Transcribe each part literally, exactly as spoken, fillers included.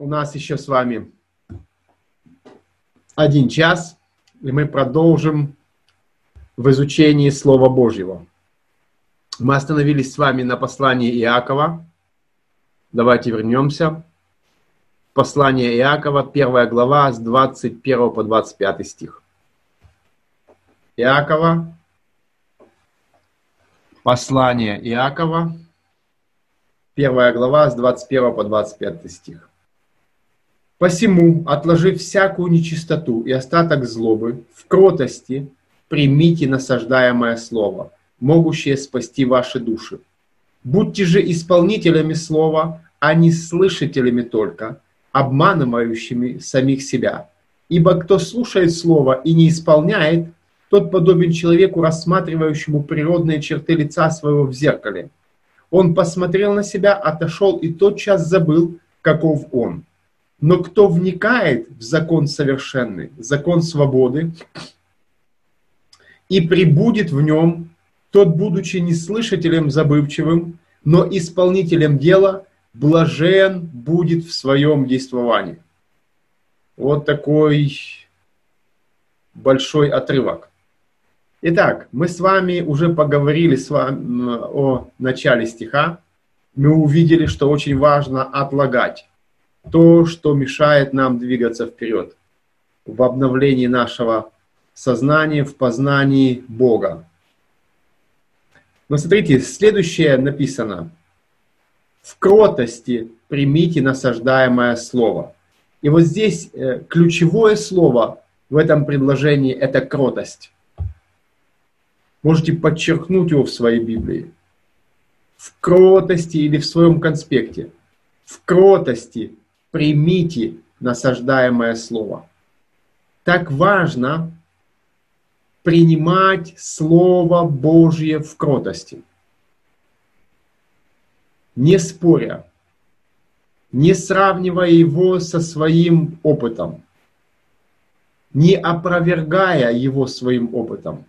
нас еще с вами один час, и мы продолжим в изучении Слова Божьего. Мы остановились с вами на послании Иакова. Давайте вернемся. Послание Иакова, первая глава, с двадцать первого по двадцать пятый стих. Иакова, послание Иакова, первая глава, с двадцать первого по двадцать пятый стих. «Посему, отложив всякую нечистоту и остаток злобы, в кротости примите насаждаемое слово, могущее спасти ваши души. Будьте же исполнителями слова, а не слышателями только, обманывающими самих себя. Ибо кто слушает слово и не исполняет, тот подобен человеку, рассматривающему природные черты лица своего в зеркале. Он посмотрел на себя, отошел и тотчас забыл, каков он. Но кто вникает в закон совершенный, закон свободы, и пребудет в нем, тот, будучи не слышателем забывчивым, но исполнителем дела, блажен будет в своем действовании». Вот такой большой отрывок. Итак, мы с вами уже поговорили с вами о начале стиха. Мы увидели, что очень важно отлагать то, что мешает нам двигаться вперед в обновлении нашего сознания, в познании Бога. Но смотрите, следующее написано: «В кротости примите насаждаемое слово». И вот здесь ключевое слово в этом предложении – это кротость. Можете подчеркнуть его в своей Библии. В кротости или в своем конспекте. В кротости примите насаждаемое слово. Так важно принимать Слово Божье в кротости. Не споря, не сравнивая его со своим опытом, не опровергая его своим опытом,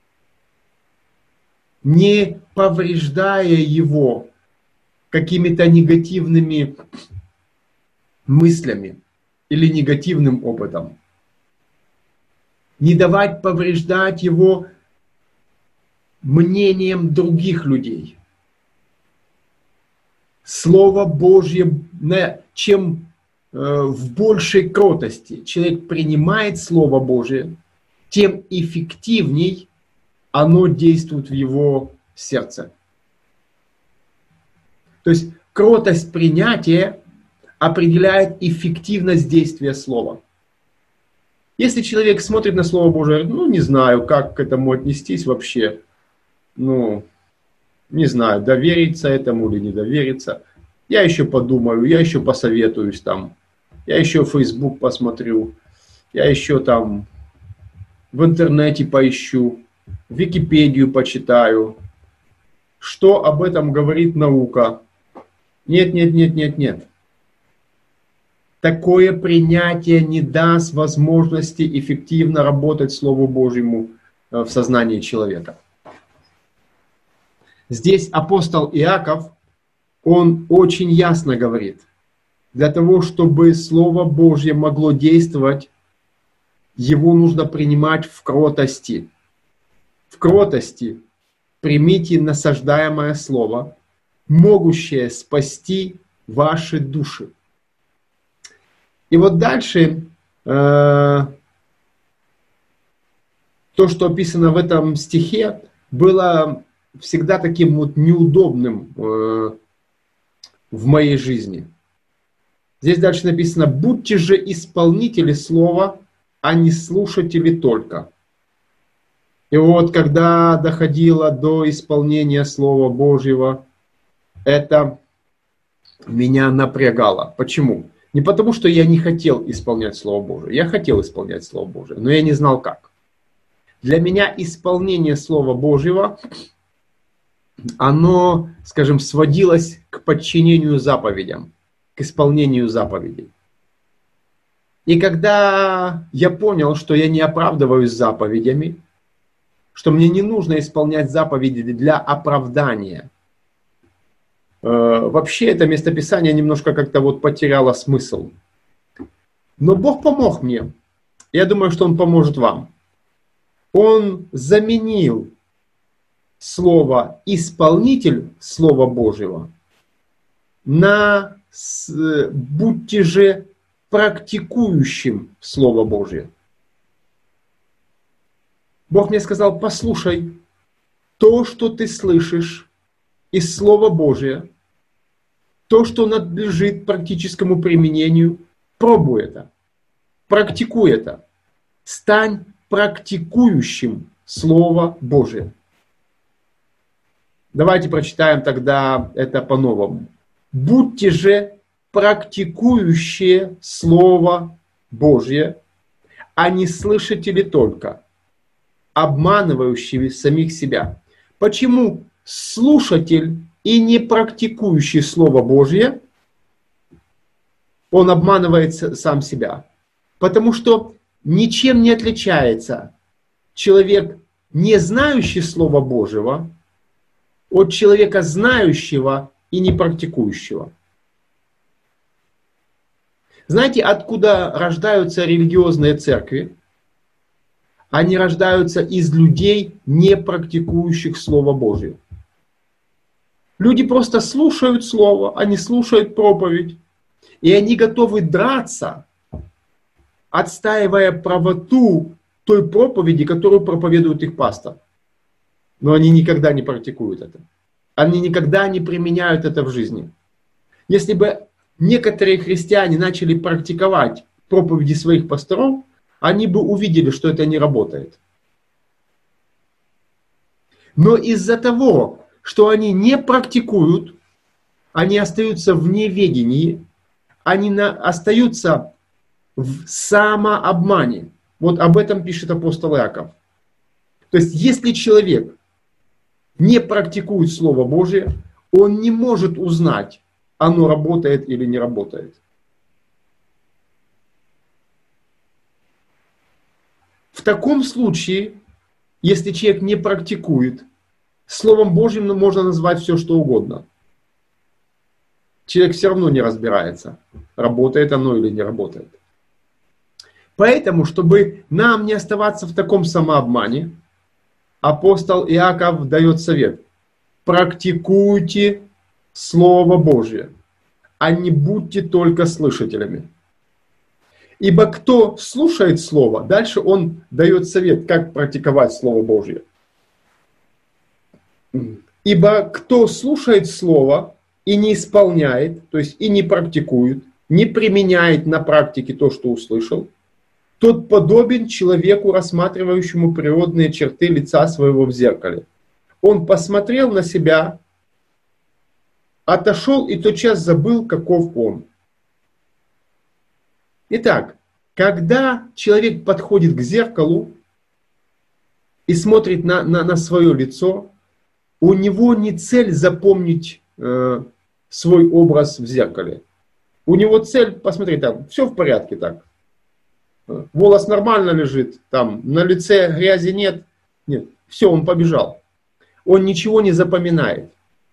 не повреждая его какими-то негативными мыслями или негативным опытом. Не давать повреждать его мнением других людей. Слово Божье, чем в большей кротости человек принимает Слово Божье, тем эффективней оно действует в его сердце. То есть кротость принятия определяет эффективность действия Слова. Если человек смотрит на Слово Божие, ну, не знаю, как к этому отнестись вообще, ну, не знаю, довериться этому или не довериться, я еще подумаю, я еще посоветуюсь там, я еще Facebook посмотрю, я еще там в интернете поищу, Википедию почитаю, что об этом говорит наука. Нет, нет, нет, нет, нет. Такое принятие не даст возможности эффективно работать Слову Божьему в сознании человека. Здесь апостол Иаков, он очень ясно говорит, для того, чтобы Слово Божье могло действовать, его нужно принимать в кротости. В кротости примите насаждаемое Слово, могущее спасти ваши души. И вот дальше э, то, что описано в этом стихе, было всегда таким вот неудобным э, в моей жизни. Здесь дальше написано: «Будьте же исполнители слова, а не слушатели только». И вот когда доходило до исполнения Слова Божьего, это меня напрягало. Почему? Не потому, что я не хотел исполнять Слово Божие. Я хотел исполнять Слово Божие, но я не знал как. Для меня исполнение Слова Божьего, оно, скажем, сводилось к подчинению заповедям, к исполнению заповедей. И когда я понял, что я не оправдываюсь заповедями, что мне не нужно исполнять заповеди для оправдания, вообще это местописание немножко как-то вот потеряло смысл. Но Бог помог мне. Я думаю, что Он поможет вам. Он заменил слово «исполнитель» Слова Божьего на «будьте же практикующим Слово Божье». Бог мне сказал: послушай, то, что ты слышишь из Слова Божия, то, что надлежит практическому применению, пробуй это, практикуй это, стань практикующим Слово Божие. Давайте прочитаем тогда это по-новому. Будьте же практикующие Слово Божье, а не слышатели только, обманывающие самих себя. Почему слушатель и не практикующий Слово Божье, он обманывает сам себя? Потому что ничем не отличается человек, не знающий Слова Божьего, от человека, знающего и не практикующего. Знаете, откуда рождаются религиозные церкви? Они рождаются из людей, не практикующих Слово Божие. Люди просто слушают Слово, они слушают проповедь, и они готовы драться, отстаивая правоту той проповеди, которую проповедует их пастор. Но они никогда не практикуют это. Они никогда не применяют это в жизни. Если бы некоторые христиане начали практиковать проповеди своих пасторов, они бы увидели, что это не работает. Но из-за того, что они не практикуют, они остаются в неведении, они на, остаются в самообмане. Вот об этом пишет апостол Иаков. То есть, если человек не практикует Слово Божие, он не может узнать, оно работает или не работает. В таком случае, если человек не практикует, Словом Божьим можно назвать все, что угодно. Человек все равно не разбирается, работает оно или не работает. Поэтому, чтобы нам не оставаться в таком самообмане, апостол Иаков дает совет: практикуйте Слово Божие, а не будьте только слышателями. Ибо кто слушает Слово, дальше он дает совет, как практиковать Слово Божье. Ибо кто слушает Слово и не исполняет, то есть и не практикует, не применяет на практике то, что услышал, тот подобен человеку, рассматривающему природные черты лица своего в зеркале. Он посмотрел на себя, отошел и тотчас забыл, каков он. Итак, когда человек подходит к зеркалу и смотрит на, на, на свое лицо, у него не цель запомнить э, свой образ в зеркале. У него цель посмотреть, там, все в порядке так. Волос нормально лежит, там, на лице грязи нет. Нет, все, он побежал. Он ничего не запоминает.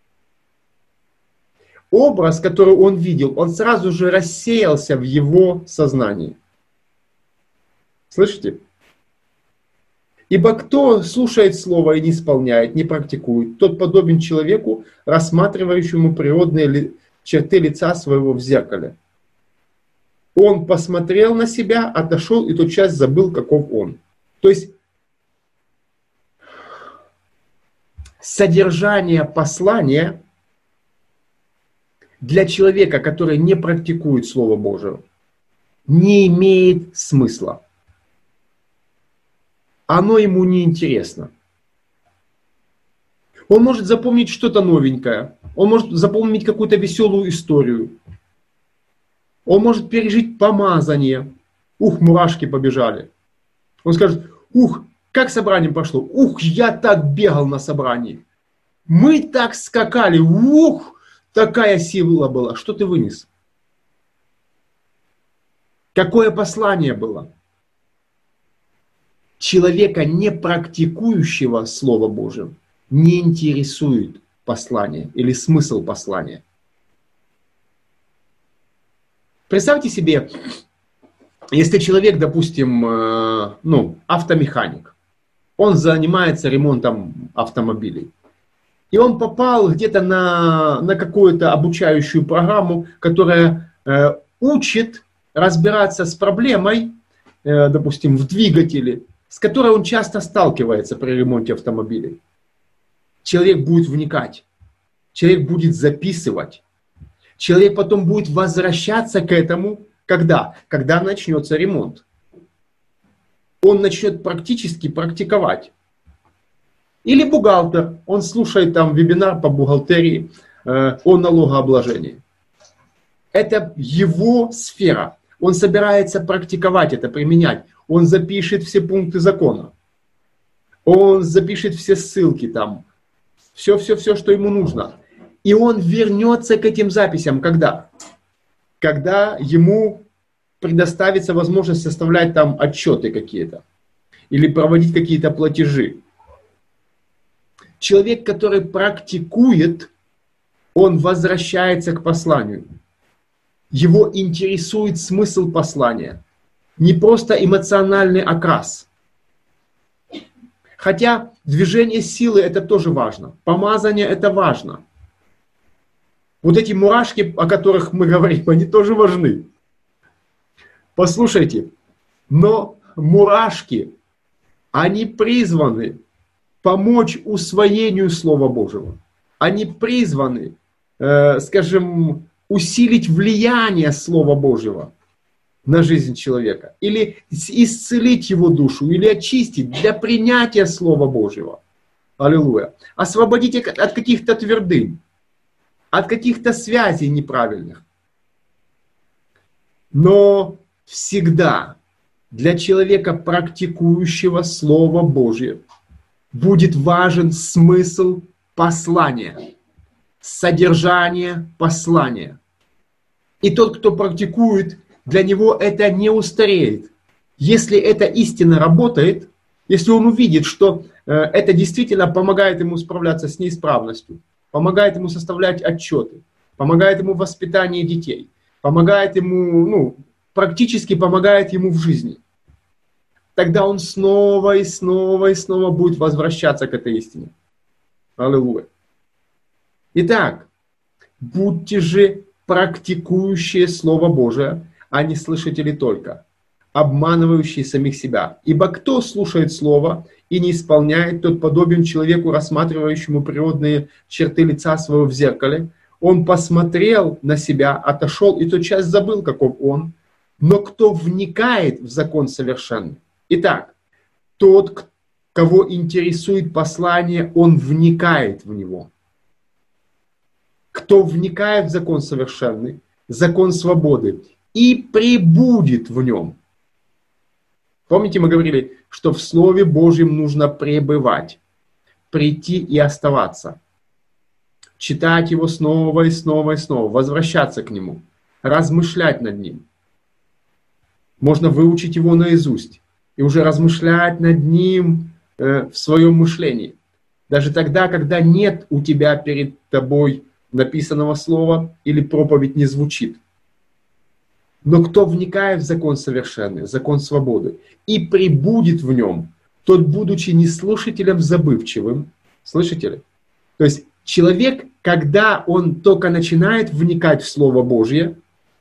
Образ, который он видел, он сразу же рассеялся в его сознании. Слышите? Ибо кто слушает слово и не исполняет, не практикует, тот подобен человеку, рассматривающему природные ли, черты лица своего в зеркале. Он посмотрел на себя, отошел и тотчас забыл, каков он. То есть содержание послания для человека, который не практикует Слово Божие, не имеет смысла. Оно ему не интересно. Он может запомнить что-то новенькое. Он может запомнить какую-то веселую историю. Он может пережить помазание. Ух, мурашки побежали. Он скажет: ух, как собрание прошло. Ух, я так бегал на собрании. Мы так скакали. Ух, такая сила была. Что ты вынес? Какое послание было? Человека, не практикующего Слово Божие, не интересует послание или смысл послания. Представьте себе, если человек, допустим, э, ну, автомеханик, он занимается ремонтом автомобилей, и он попал где-то на, на какую-то обучающую программу, которая э, учит разбираться с проблемой, э, допустим, в двигателе, с которой он часто сталкивается при ремонте автомобилей. Человек будет вникать, человек будет записывать, человек потом будет возвращаться к этому, когда? Когда начнется ремонт. Он начнет практически практиковать. Или бухгалтер, он слушает там вебинар по бухгалтерии, э, о налогообложении. Это его сфера. Он собирается практиковать это, применять. Он запишет все пункты закона. Он запишет все ссылки там. Все-все-все, что ему нужно. И он вернется к этим записям. Когда? Когда ему предоставится возможность составлять там отчеты какие-то. Или проводить какие-то платежи. Человек, который практикует, он возвращается к посланию. Его интересует смысл послания. Не просто эмоциональный окрас. Хотя движение силы это тоже важно. Помазание это важно. Вот эти мурашки, о которых мы говорим, они тоже важны. Послушайте, но мурашки, они призваны помочь усвоению Слова Божьего. Они призваны, э, скажем, усилить влияние Слова Божьего на жизнь человека. Или исцелить его душу, или очистить для принятия Слова Божьего. Аллилуйя. Освободить от каких-то твердынь, от каких-то связей неправильных. Но всегда для человека, практикующего Слово Божье, будет важен смысл послания, содержание послания. И тот, кто практикует, для него это не устареет. Если эта истина работает, если он увидит, что э, это действительно помогает ему справляться с неисправностью, помогает ему составлять отчеты, помогает ему в воспитании детей, помогает ему, ну, практически помогает ему в жизни, тогда он снова и снова и снова будет возвращаться к этой истине. Аллилуйя. Итак, будьте же практикующие Слово Божие, а не слышатели только, обманывающие самих себя. Ибо кто слушает Слово и не исполняет, тот подобен человеку, рассматривающему природные черты лица своего в зеркале. Он посмотрел на себя, отошел и тотчас забыл, каков он. Но кто вникает в закон совершенный? Итак, тот, кого интересует послание, он вникает в него. Кто вникает в закон совершенный, закон свободы, и пребудет в нем. Помните, мы говорили, что в Слове Божьем нужно пребывать, прийти и оставаться. Читать его снова и снова и снова, возвращаться к нему, размышлять над ним. Можно выучить его наизусть и уже размышлять над ним э, в своем мышлении. Даже тогда, когда нет у тебя перед тобой написанного слова или проповедь не звучит. Но кто вникает в закон совершенный, закон свободы, и пребудет в нем, тот, будучи не слушателем забывчивым, слышите ли? То есть человек, когда он только начинает вникать в Слово Божье,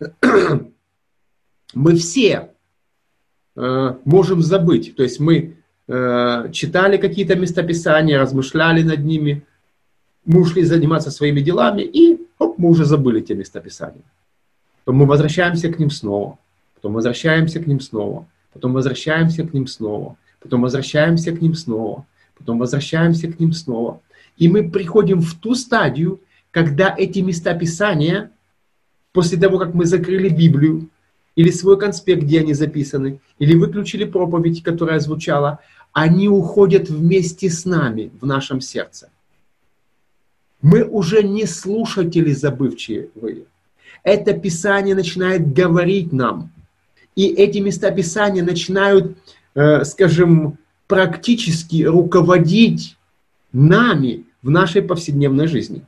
мы все э, можем забыть. То есть мы э, читали какие-то местописания, размышляли над ними, мы ушли заниматься своими делами, и оп, мы уже забыли те местописания. Потом мы возвращаемся к ним снова, потом возвращаемся к ним снова, потом возвращаемся к ним снова, потом возвращаемся к ним снова, потом возвращаемся к ним снова. И мы приходим в ту стадию, когда эти местописания, после того, как мы закрыли Библию, или свой конспект, где они записаны, или выключили проповедь, которая звучала, они уходят вместе с нами в нашем сердце. Мы уже не слушатели забывчивые. Это Писание начинает говорить нам. И эти места Писания начинают, э, скажем, практически руководить нами в нашей повседневной жизни.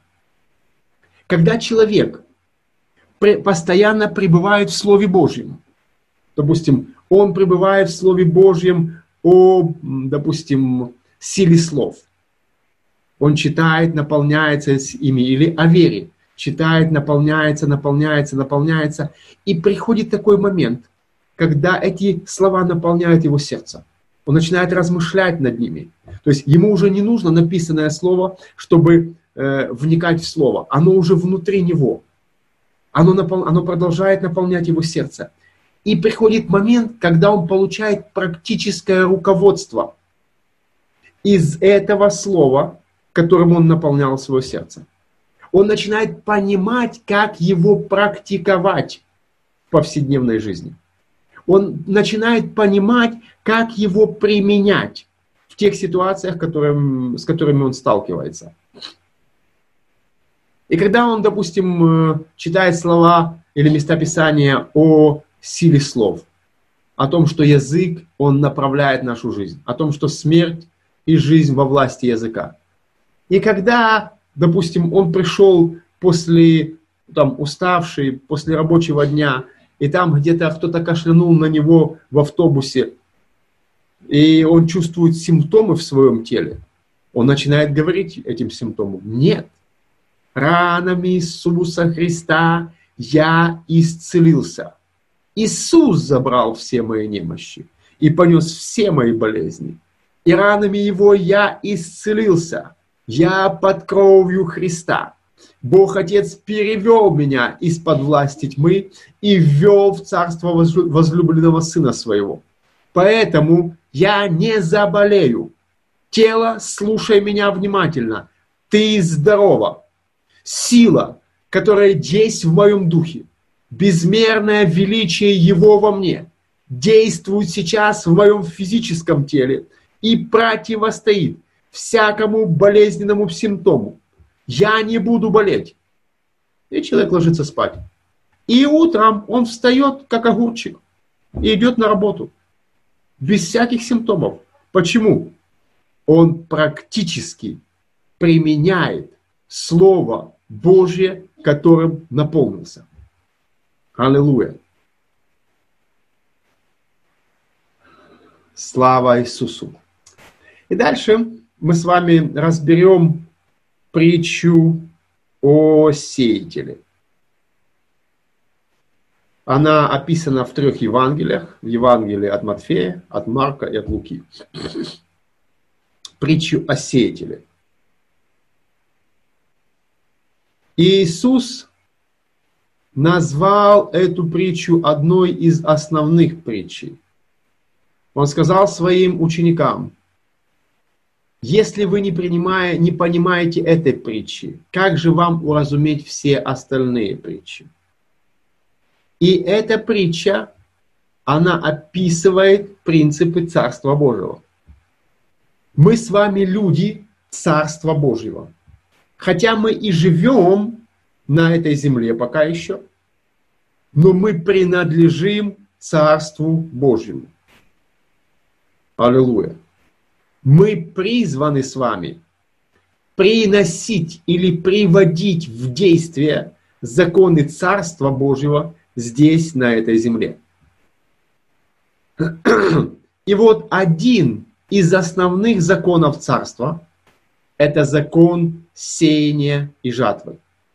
Когда человек постоянно пребывает в Слове Божьем, Допустим, он пребывает в Слове Божьем о, допустим, силе слов. Он читает, наполняется ими, или о вере. Читает, наполняется, наполняется, наполняется. И приходит такой момент, когда эти слова наполняют его сердце. Он начинает размышлять над ними. То есть ему уже не нужно написанное слово, чтобы э, вникать в слово. Оно уже внутри него. Оно, напол... Оно продолжает наполнять его сердце. И приходит момент, когда он получает практическое руководство из этого слова, которым он наполнял свое сердце. Он начинает понимать, как его практиковать в повседневной жизни. Он начинает понимать, как его применять в тех ситуациях, которым, с которыми он сталкивается. И когда он, допустим, читает слова или места Писания о силе слов, о том, что язык, он направляет нашу жизнь, о том, что смерть и жизнь во власти языка. И когда, допустим, он пришел после, там, уставший, после рабочего дня, и там где-то кто-то кашлянул на него в автобусе, и он чувствует симптомы в своем теле, он начинает говорить этим симптомам: нет, ранами Иисуса Христа я исцелился. Иисус забрал все мои немощи и понес все мои болезни. И ранами Его я исцелился. Я под кровью Христа. Бог Отец перевел меня из-под власти тьмы и ввел в царство возлюбленного Сына Своего. Поэтому я не заболею. Тело, слушай меня внимательно. Ты здорова. Сила, которая есть в моем духе, безмерное величие Его во мне, действует сейчас в моем физическом теле и противостоит всякому болезненному симптому. Я не буду болеть. И человек ложится спать. И утром он встает, как огурчик, и идет на работу. Без всяких симптомов. Почему? Он практически применяет Слово Божье, которым наполнился. Аллилуйя. Слава Иисусу. И дальше мы с вами разберем притчу о сеятеле. Она описана в трех Евангелиях. В Евангелии от Матфея, от Марка и от Луки. Притчу о сеятеле. И Иисус назвал эту притчу одной из основных притчей. Он сказал своим ученикам: если вы не, принимая, не понимаете этой притчи, как же вам уразуметь все остальные притчи? И эта притча, она описывает принципы Царства Божьего. Мы с вами люди Царства Божьего. Хотя мы и живем на этой земле пока еще, но мы принадлежим Царству Божьему. Аллилуйя. Мы призваны с вами приносить или приводить в действие законы Царства Божьего здесь, на этой земле. И вот один из основных законов Царства – это закон сеяния и жатвы.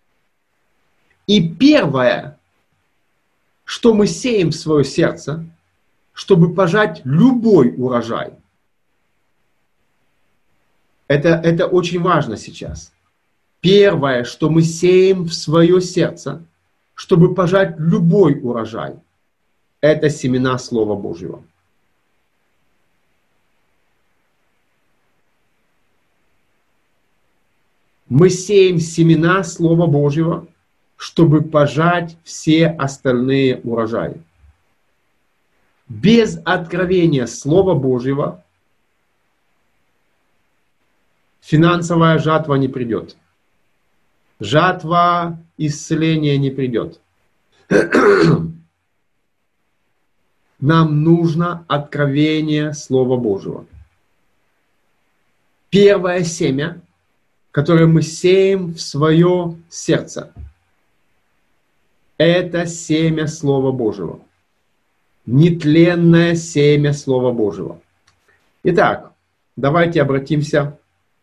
И первое, что мы сеем в свое сердце, чтобы пожать любой урожай. Это, это очень важно сейчас. Первое, что мы сеем в свое сердце, чтобы пожать любой урожай, это семена Слова Божьего. Мы сеем семена Слова Божьего, чтобы пожать все остальные урожаи. Без откровения Слова Божьего финансовая жатва не придет. Жатва исцеления не придет. Нам нужно откровение Слова Божьего. Первое семя, которое мы сеем в свое сердце, это семя Слова Божьего. нетленное семя Слова Божьего. Итак, давайте обратимся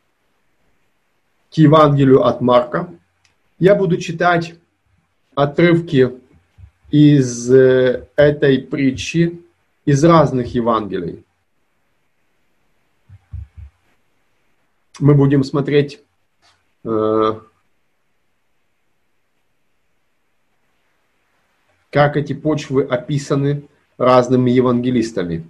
к Евангелию от Марка. Я буду читать отрывки из этой притчи, из разных Евангелий. Мы будем смотреть э, как эти почвы описаны разными евангелистами,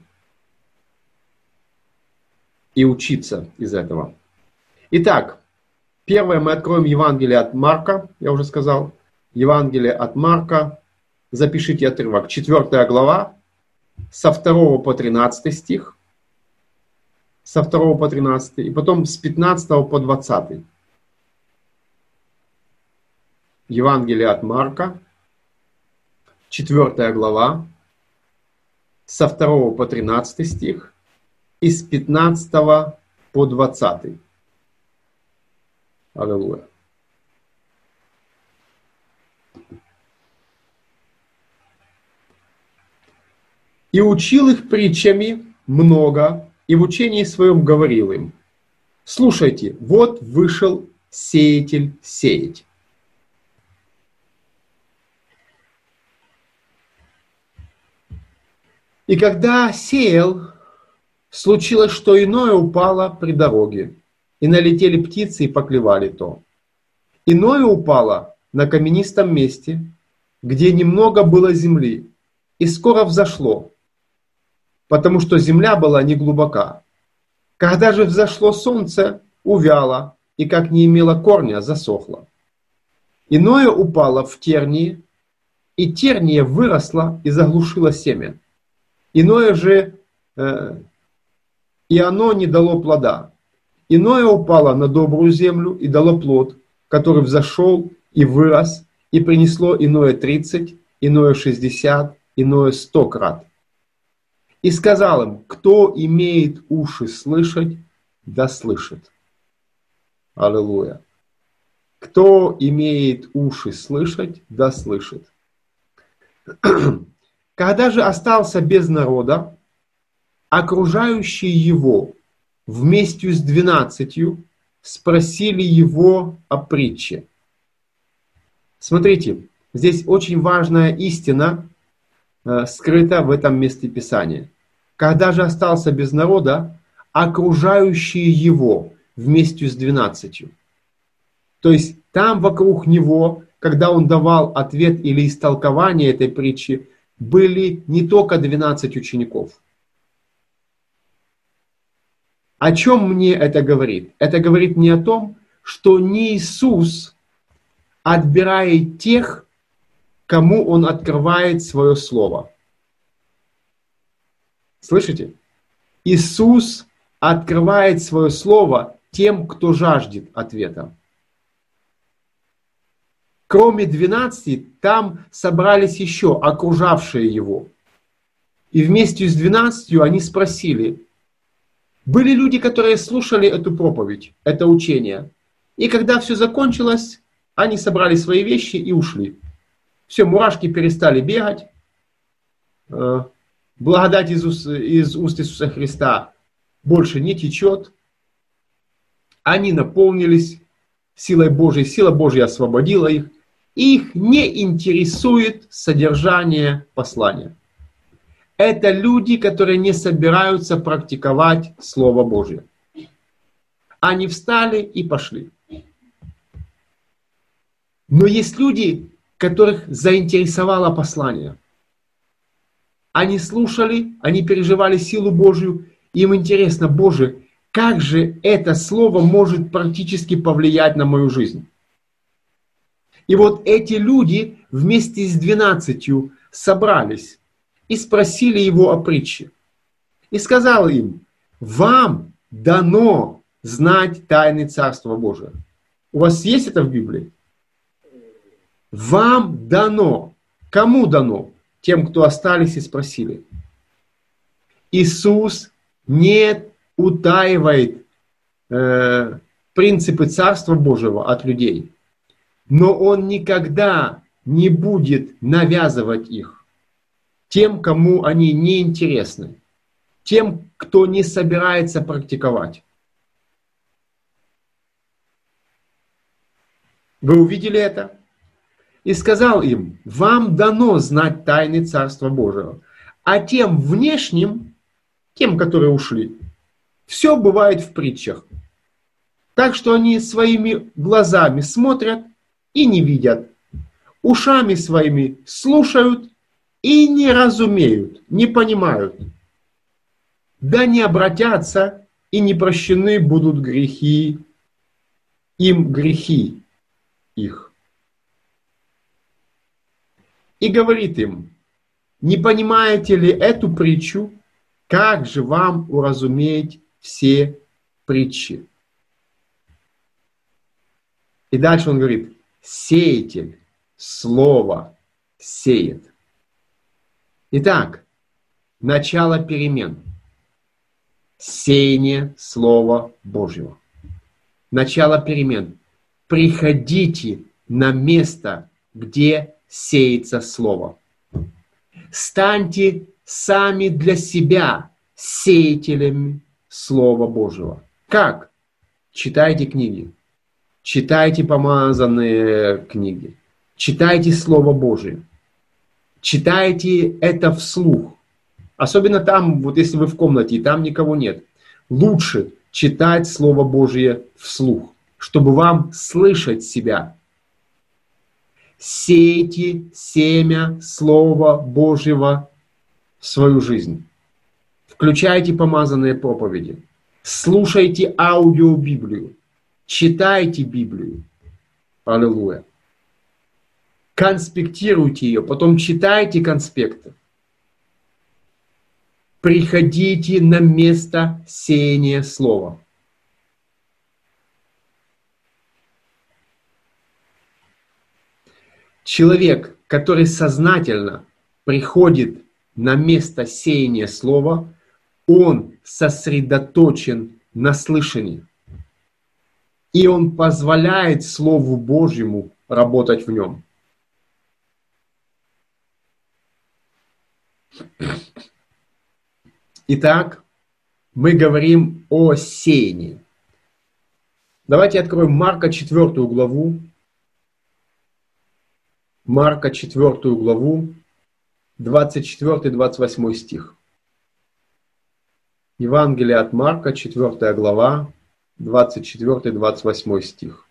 и учиться из этого. Итак, первое мы откроем Евангелие от Марка, я уже сказал, Евангелие от Марка, запишите отрывок, четвёртая глава, со второго по тринадцатый стих, со второго по тринадцатый, и потом с пятнадцатого по двадцатый. Евангелие от Марка, четвёртая глава, со второго по тринадцатый стих, и с пятнадцатого по двадцатый. Аллилуйя. «И учил их притчами много, и в учении своем говорил им: слушайте, вот вышел сеятель сеять. И когда сеял, случилось, что иное упало при дороге, и налетели птицы и поклевали то. Иное упало на каменистом месте, где немного было земли, и скоро взошло, потому что земля была неглубока. Когда же взошло солнце, увяло, и как не имело корня, засохло. Иное упало в тернии, и терния выросла и заглушила семя. Иное же, э, и оно не дало плода. Иное упало на добрую землю и дало плод, который взошел и вырос, и принесло иное тридцать, иное шестьдесят, иное сто крат. И сказал им: кто имеет уши слышать, да слышит. Аллилуйя. Кто имеет уши слышать, да слышит. Когда же остался без народа, окружающие его вместе с двенадцатью спросили его о притче. Смотрите, здесь очень важная истина э, скрыта в этом месте Писания. Когда же остался без народа, окружающие его вместе с двенадцатью. То есть там вокруг него, когда он давал ответ или истолкование этой притчи, были не только двенадцать учеников. О чем мне это говорит? Это говорит мне о том, что не Иисус отбирает тех, кому Он открывает свое Слово. Слышите? Иисус открывает свое Слово тем, кто жаждет ответа. Кроме двенадцати, там собрались еще окружавшие его. И вместе с двенадцатью они спросили. Были люди, которые слушали эту проповедь, это учение. И когда все закончилось, они собрали свои вещи и ушли. Все, мурашки перестали бегать. Благодать из уст, из уст Иисуса Христа больше не течет. Они наполнились силой Божьей, сила Божья освободила их. Их не интересует содержание послания. Это люди, которые не собираются практиковать Слово Божье. Они встали и пошли. Но есть люди, которых заинтересовало послание. Они слушали, они переживали силу Божью. Им интересно: Боже, как же это Слово может практически повлиять на мою жизнь? И вот эти люди вместе с двенадцатью собрались и спросили его о притче. И сказал им: вам дано знать тайны Царства Божия. У вас есть это в Библии? Вам дано. Кому дано? Тем, кто остались и спросили. Иисус не утаивает э, принципы Царства Божьего от людей. Но Он никогда не будет навязывать их. тем, кому они не интересны, тем, кто не собирается практиковать. Вы увидели это? И сказал им: вам дано знать тайны Царства Божьего, а тем внешним, тем, которые ушли, все бывает в притчах. Так что они своими глазами смотрят и не видят, ушами своими слушают и не разумеют, не понимают. Да не обратятся, и не прощены будут грехи, им грехи их. И говорит им: не понимаете ли эту притчу? Как же вам уразуметь все притчи? И дальше он говорит: сеятель слово сеет. Итак, начало перемен. Сеяние Слова Божьего. Начало перемен. Приходите на место, где сеется Слово. Станьте сами для себя сеятелями Слова Божьего. Как? Читайте книги. Читайте помазанные книги. Читайте Слово Божие. Читайте это вслух. Особенно там, вот если вы в комнате, и там никого нет. Лучше читать Слово Божие вслух, чтобы вам слышать себя. Сейте семя Слова Божьего в свою жизнь. Включайте помазанные проповеди. Слушайте аудиобиблию. Читайте Библию. Аллилуйя. Конспектируйте ее, потом читайте конспекты. Приходите на место сеяния слова. Человек, который сознательно приходит на место сеяния слова, он сосредоточен на слышании. И он позволяет Слову Божьему работать в нем. Итак, мы говорим о сеянии. Давайте откроем Марка четвёртую главу. Марка четвёртую главу, двадцать четвёртый двадцать восьмой стих. Евангелие от Марка, четвёртая глава, двадцать четвёртый двадцать восьмой стих.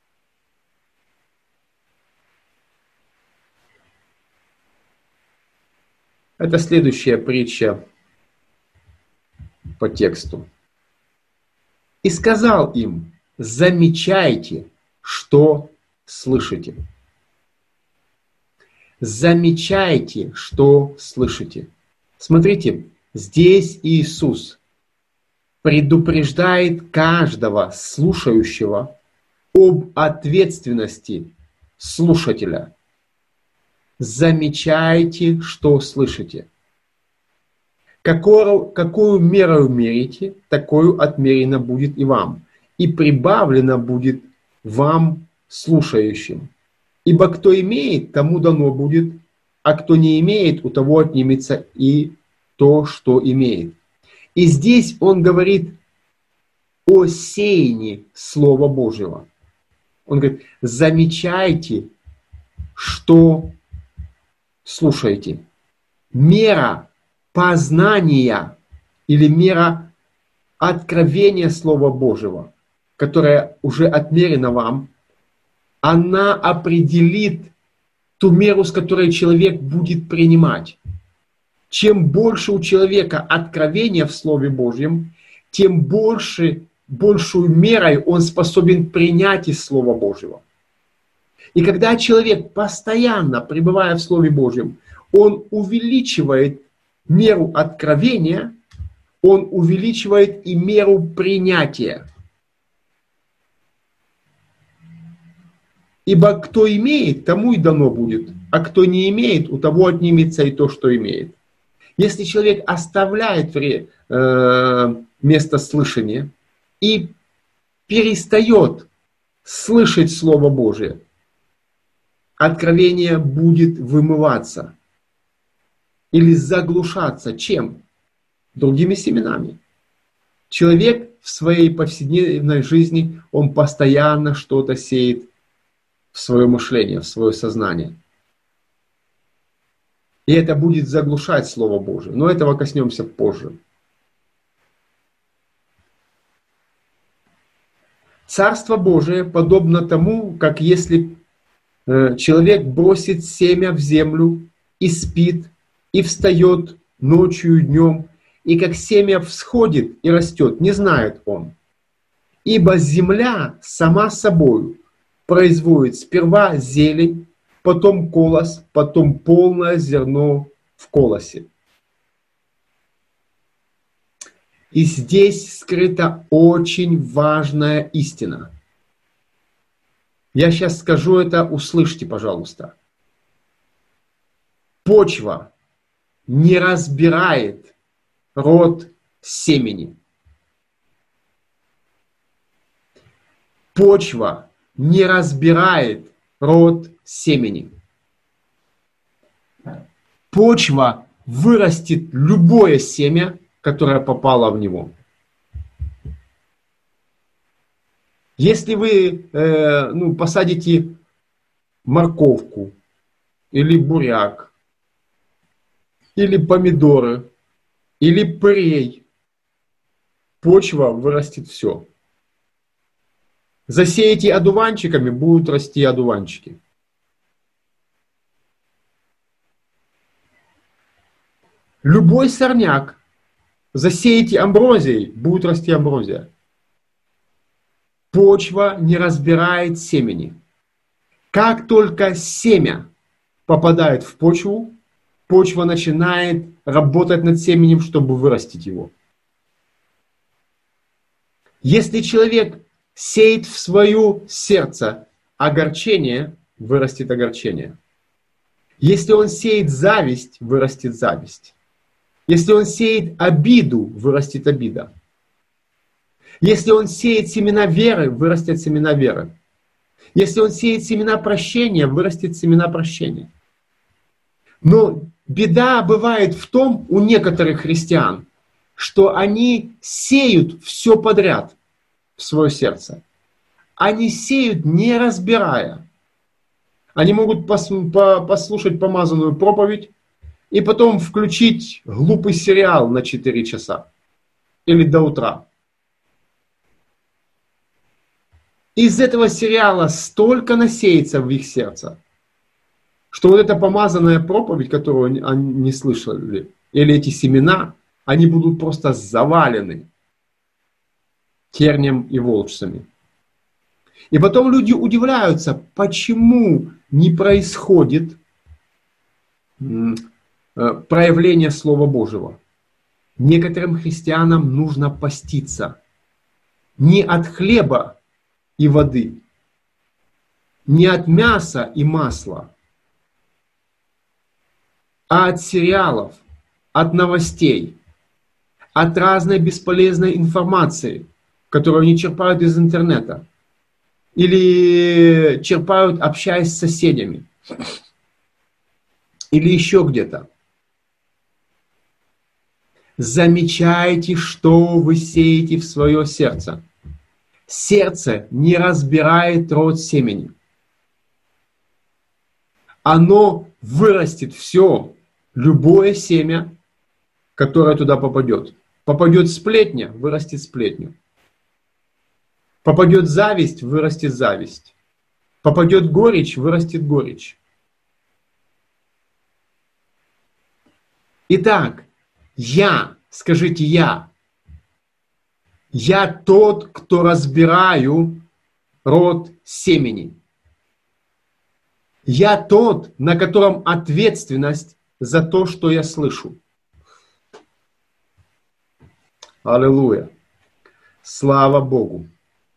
Это следующая притча по тексту. И сказал им: замечайте, что слышите. Замечайте, что слышите. Смотрите, здесь Иисус предупреждает каждого слушающего об ответственности слушателя. Замечайте, что слышите. Какую, какую меру мерите, такую отмерено будет и вам, и прибавлено будет вам слушающим. Ибо кто имеет, тому дано будет, а кто не имеет, у того отнимется и то, что имеет. И здесь он говорит о сеянии Слова Божьего. Он говорит: замечайте, что слушаете. Мера познания или мера откровения Слова Божьего, которая уже отмерена вам, она определит ту меру, с которой человек будет принимать. Чем больше у человека откровения в Слове Божьем, тем больше, большую мерой он способен принять из Слова Божьего. И когда человек, постоянно пребывая в Слове Божьем, он увеличивает меру откровения, он увеличивает и меру принятия. Ибо кто имеет, тому и дано будет, а кто не имеет, у того отнимется и то, что имеет. Если человек оставляет э, место слышания и перестает слышать Слово Божие, откровение будет вымываться. или заглушаться. Чем? Другими семенами. Человек в своей повседневной жизни, он постоянно что-то сеет в свое мышление, в свое сознание. И это будет заглушать Слово Божие. Но этого коснемся позже. Царство Божие подобно тому, как если человек бросит семя в землю и спит, и встает ночью и днем, и как семя всходит и растет, не знает он. Ибо земля сама собою производит сперва зелень, потом колос, потом полное зерно в колосе. И здесь скрыта очень важная истина. Я сейчас скажу это, услышьте, пожалуйста. Почва не разбирает род семени. Почва не разбирает род семени. Почва вырастет любое семя, которое попало в него. Если вы э, ну, посадите морковку, или буряк, или помидоры, или пырей, почва вырастет все. Засеете одуванчиками, будут расти одуванчики. Любой сорняк засеете амброзией, будет расти амброзия. Почва не разбирает семени. Как только семя попадает в почву, почва начинает работать над семенем, чтобы вырастить его. Если человек сеет в свое сердце огорчение, вырастет огорчение. Если он сеет зависть, вырастет зависть. Если он сеет обиду, вырастет обида. Если он сеет семена веры, вырастет семена веры. Если он сеет семена прощения, вырастет семена прощения. Но беда бывает в том у некоторых христиан, что они сеют все подряд в свое сердце. Они сеют, не разбирая. Они могут послушать помазанную проповедь и потом включить глупый сериал на четыре часа или до утра. Из этого сериала столько насеется в их сердце, что вот эта помазанная проповедь, которую они не слышали, или эти семена, они будут просто завалены тернием и волчцами. И потом люди удивляются, почему не происходит проявление Слова Божьего. Некоторым христианам нужно поститься не от хлеба и воды, не от мяса и масла, а от сериалов, от новостей, от разной бесполезной информации, которую они черпают из интернета или черпают, общаясь с соседями, или еще где-то. Замечайте, что вы сеете в свое сердце. Сердце не разбирает род семени. Оно вырастет все, любое семя, которое туда попадет. Попадет сплетня, вырастет сплетню. Попадет зависть, вырастет зависть. Попадет горечь, вырастет горечь. Итак, я, скажите я, я тот, кто разбираю род семени. Я тот, на котором ответственность за то, что я слышу. Аллилуйя. Слава Богу.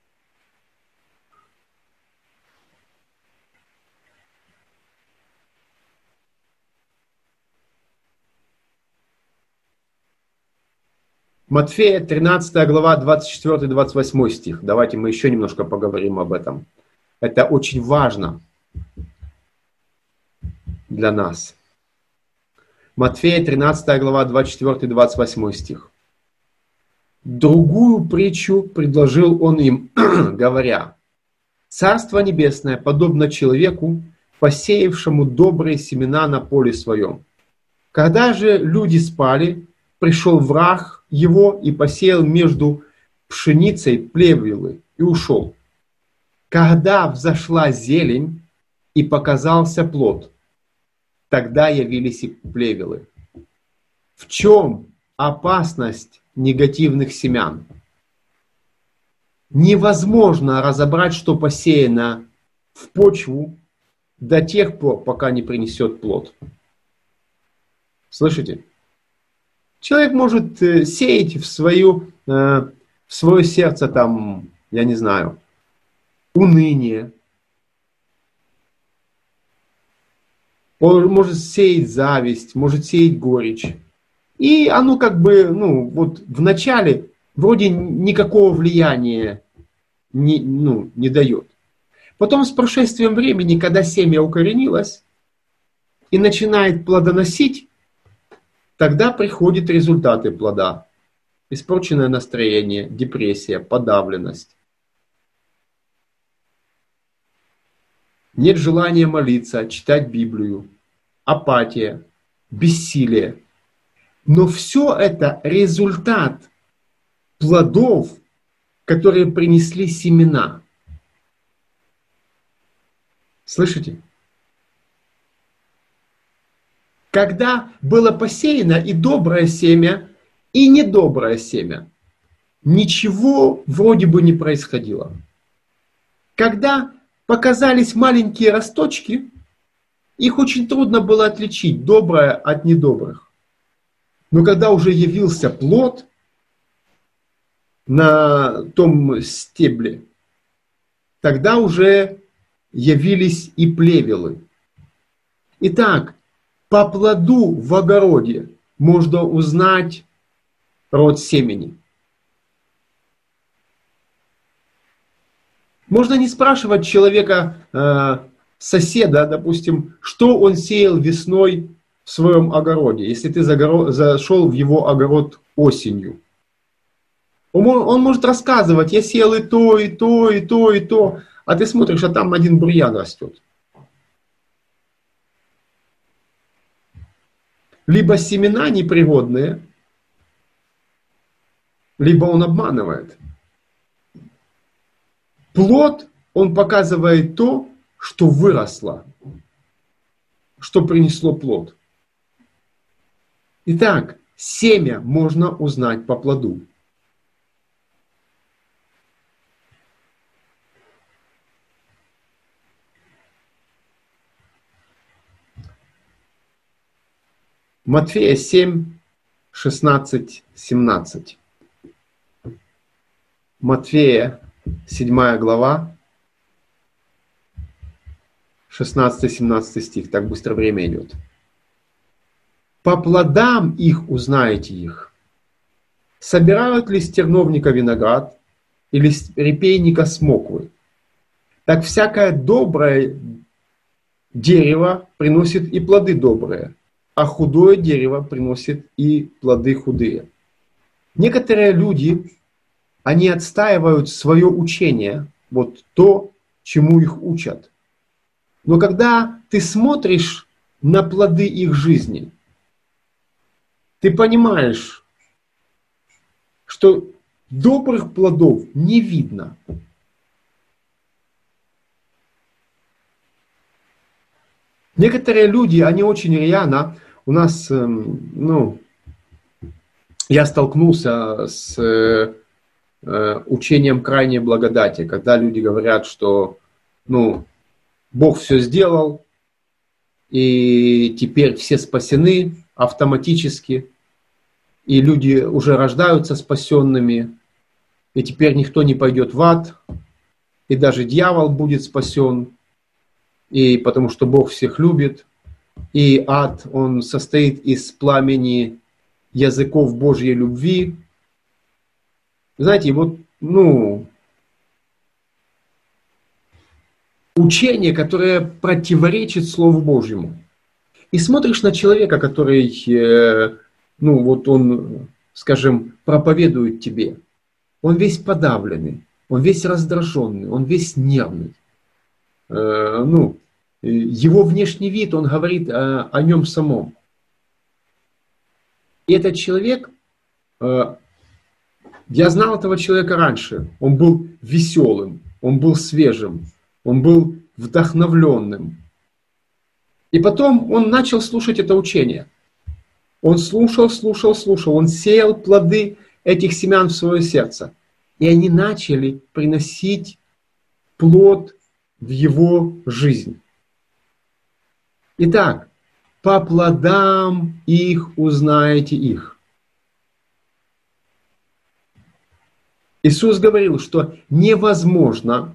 Матфея, тринадцатая глава, двадцать четвёртый двадцать восьмой стих. Давайте мы еще немножко поговорим об этом. Это очень важно для нас. Матфея тринадцатая глава, двадцать четвёртый двадцать восьмой стих. Другую притчу предложил он им, говоря: «Царство небесное подобно человеку, посеявшему добрые семена на поле своем. Когда же люди спали, пришел враг его и посеял между пшеницей плевелы и ушел. Когда взошла зелень и показался плод, тогда явились и плевелы». В чем опасность негативных семян? Невозможно разобрать, что посеяно в почву до тех пор, пока не принесет плод. Слышите? Человек может сеять в, свою, в свое сердце, там, я не знаю, уныние. Он может сеять зависть, может сеять горечь. И оно как бы, ну, вот в начале вроде никакого влияния не, ну, не дает. Потом с прошествием времени, когда семя укоренилось и начинает плодоносить, тогда приходят результаты плода. Испорченное настроение, депрессия, подавленность. Нет желания молиться, читать Библию, апатия, бессилие. Но все это результат плодов, которые принесли семена. Слышите? Когда было посеяно и доброе семя, и недоброе семя, ничего вроде бы не происходило. Когда показались маленькие росточки, их очень трудно было отличить доброе от недобрых. Но когда уже явился плод на том стебле, тогда уже явились и плевелы. Итак, по плоду в огороде можно узнать род семени. Можно не спрашивать человека, э, соседа, допустим, что он сеял весной в своем огороде, если ты загоро- зашел в его огород осенью. Он, он может рассказывать: я сеял и то, и то, и то, и то, а ты смотришь, а там один бурьян растет. Либо семена непригодные, либо он обманывает. Плод, он показывает то, что выросло, что принесло плод. Итак, семя можно узнать по плоду. Матфея семь, шестнадцать, семнадцать. Матфея седьмая глава, шестнадцатый-семнадцатый стих. Так быстро время идет. По плодам их узнаете их. Собирают ли с терновника виноград или с репейника смоквы? Так всякое доброе дерево приносит и плоды добрые, а худое дерево приносит и плоды худые. Некоторые люди, они отстаивают свое учение, вот то, чему их учат. Но когда ты смотришь на плоды их жизни, ты понимаешь, что добрых плодов не видно. Некоторые люди, они очень рьяно, у нас, ну, я столкнулся с э, учением крайней благодати, когда люди говорят, что, ну, Бог все сделал, и теперь все спасены автоматически, и люди уже рождаются спасенными, и теперь никто не пойдет в ад, и даже дьявол будет спасен, и потому что Бог всех любит, и ад, он состоит из пламени языков Божьей любви. Знаете, вот, ну, учение, которое противоречит Слову Божьему. И смотришь на человека, который, э, ну вот он, скажем, проповедует тебе. Он весь подавленный, он весь раздраженный, он весь нервный. Э, ну, его внешний вид, он говорит о, о нем самом. И этот человек, э, я знал этого человека раньше. Он был веселым, он был свежим, он был вдохновленным. И потом он начал слушать это учение. Он слушал, слушал, слушал. Он сеял плоды этих семян в свое сердце. И они начали приносить плод в его жизнь. Итак, по плодам их узнаете их. Иисус говорил, что невозможно,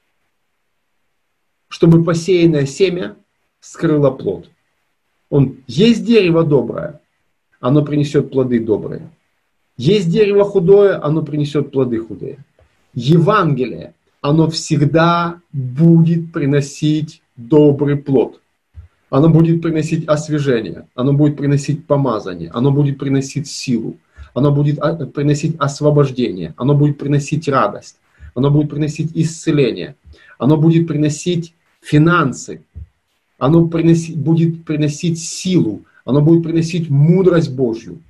чтобы посеянное семя скрыло плод. Он, есть дерево доброе, оно принесет плоды добрые. Есть дерево худое, оно принесет плоды худые. Евангелие, оно всегда будет приносить добрый плод. Оно будет приносить освежение, оно будет приносить помазание, оно будет приносить силу, оно будет приносить освобождение, оно будет приносить радость, оно будет приносить исцеление, оно будет приносить финансы, оно приносить, будет приносить силу, оно будет приносить мудрость Божью.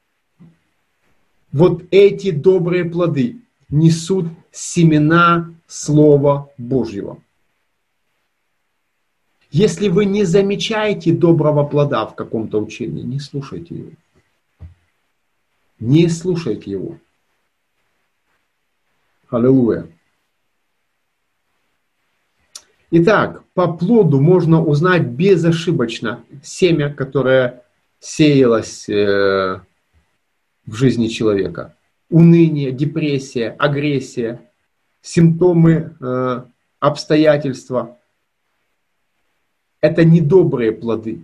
Вот эти добрые плоды несут семена Слова Божьего. Если вы не замечаете доброго плода в каком-то учении, не слушайте его. Не слушайте его. Аллилуйя. Итак, по плоду можно узнать безошибочно семя, которое сеялось в жизни человека. Уныние, депрессия, агрессия, симптомы, обстоятельства. Это недобрые плоды.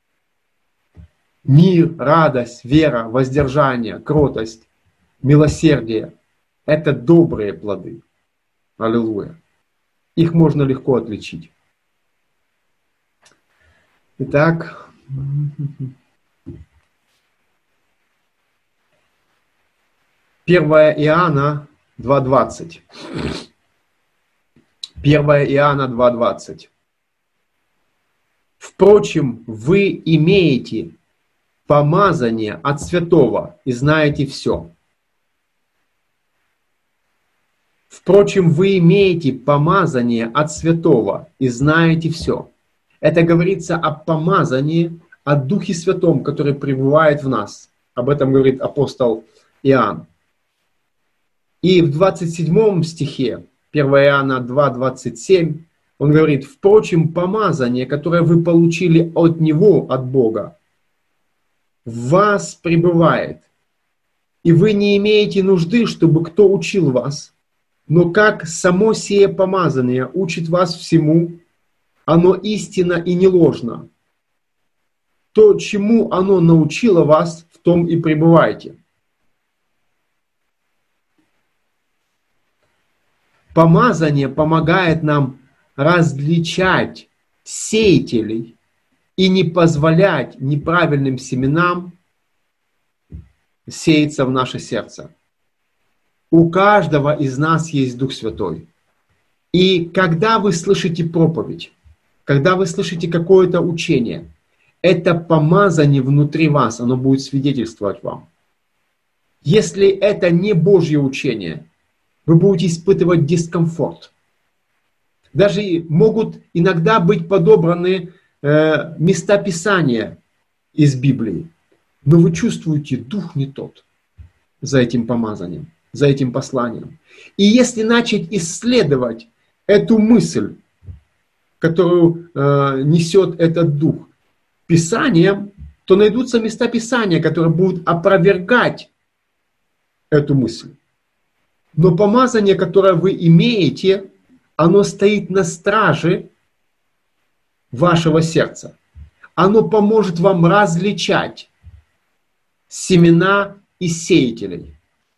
Мир, радость, вера, воздержание, кротость, милосердие – это добрые плоды. Аллилуйя. Их можно легко отличить. Итак, первое Иоанна два двадцать. первое Иоанна два двадцать. Впрочем, вы имеете помазание от святого и знаете все. Впрочем, вы имеете помазание от святого и знаете все. Это говорится о помазании, о Духе Святом, который пребывает в нас. Об этом говорит апостол Иоанн. И в двадцать седьмом стихе, первое Иоанна два двадцать семь, он говорит: впрочем, помазание, которое вы получили от Него, от Бога, в вас пребывает. И вы не имеете нужды, чтобы кто учил вас, но как само сие помазание учит вас всему, оно истинно и не ложно. То, чему оно научило вас, в том и пребывайте. Помазание помогает нам различать сеятелей и не позволять неправильным семенам сеяться в наше сердце. У каждого из нас есть Дух Святой. И когда вы слышите проповедь, когда вы слышите какое-то учение, это помазание внутри вас, оно будет свидетельствовать вам. Если это не Божье учение, вы будете испытывать дискомфорт. Даже могут иногда быть подобраны э, места Писания из Библии, но вы чувствуете, дух не тот за этим помазанием, за этим посланием. И если начать исследовать эту мысль, которую э, несет этот дух Писанием, то найдутся места Писания, которые будут опровергать эту мысль. Но помазание, которое вы имеете, оно стоит на страже вашего сердца. Оно поможет вам различать семена и сеятелей.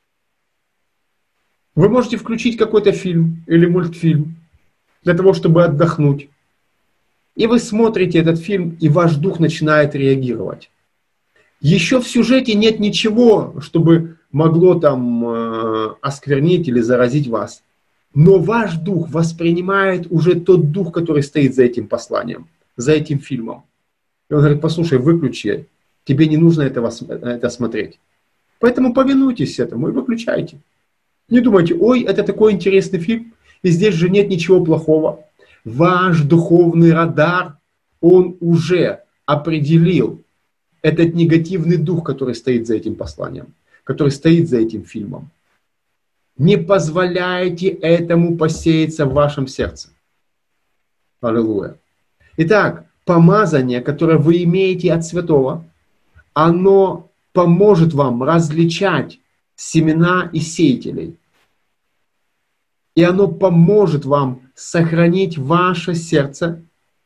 Вы можете включить какой-то фильм или мультфильм для того, чтобы отдохнуть. И вы смотрите этот фильм, и ваш дух начинает реагировать. Еще в сюжете нет ничего, чтобы могло там э, осквернить или заразить вас. Но ваш дух воспринимает уже тот дух, который стоит за этим посланием, за этим фильмом. И он говорит: послушай, выключи, тебе не нужно этого, это смотреть. Поэтому повинуйтесь этому и выключайте. Не думайте: ой, это такой интересный фильм, и здесь же нет ничего плохого. Ваш духовный радар, он уже определил этот негативный дух, который стоит за этим посланием, который стоит за этим фильмом. Не позволяйте этому посеяться в вашем сердце. Аллилуйя. Итак, помазание, которое вы имеете от святого, оно поможет вам различать семена и сеятелей. И оно поможет вам сохранить ваше сердце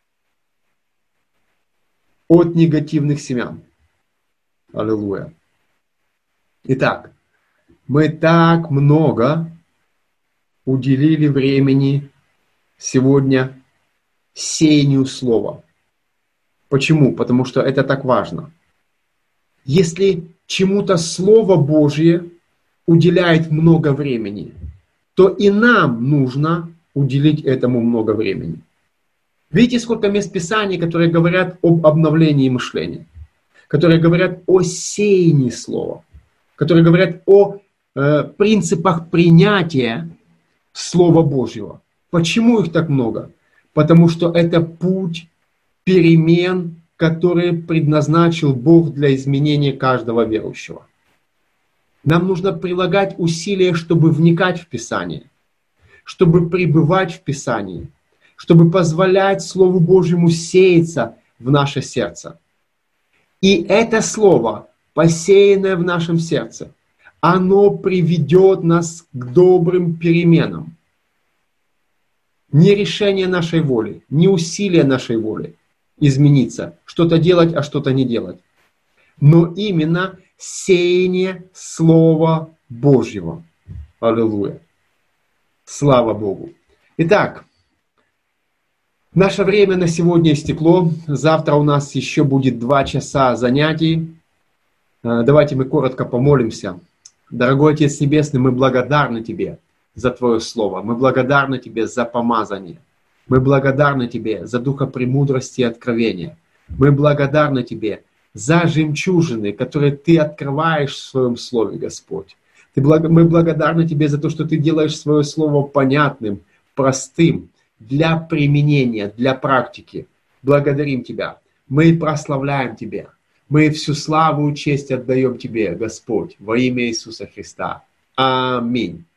от негативных семян. Аллилуйя. Итак, мы так много уделили времени сегодня сеянию слова. Почему? Потому что это так важно. Если чему-то Слово Божье уделяет много времени, то и нам нужно уделить этому много времени. Видите, сколько мест Писаний, которые говорят об обновлении мышления, которые говорят о сеянии слова, которые говорят о э, принципах принятия Слова Божьего. Почему их так много? Потому что это путь перемен, которые предназначил Бог для изменения каждого верующего. Нам нужно прилагать усилия, чтобы вникать в Писание, чтобы пребывать в Писании, чтобы позволять Слову Божьему сеяться в наше сердце. И это Слово, посеянное в нашем сердце, оно приведет нас к добрым переменам. Не решение нашей воли, не усилие нашей воли измениться, что-то делать, а что-то не делать, но именно сеяние Слова Божьего. Аллилуйя. Слава Богу. Итак, наше время на сегодня истекло. Завтра у нас еще будет два часа занятий. Давайте мы коротко помолимся. Дорогой Отец Небесный, мы благодарны Тебе за Твое Слово. Мы благодарны Тебе за помазание. Мы благодарны Тебе за духа премудрости и откровения. Мы благодарны Тебе за жемчужины, которые Ты открываешь в Своем Слове, Господь. Ты благ... Мы благодарны Тебе за то, что Ты делаешь Свое Слово понятным, простым, для применения, для практики. Благодарим Тебя. Мы прославляем Тебя. Мы всю славу и честь отдаем Тебе, Господь, во имя Иисуса Христа. Аминь.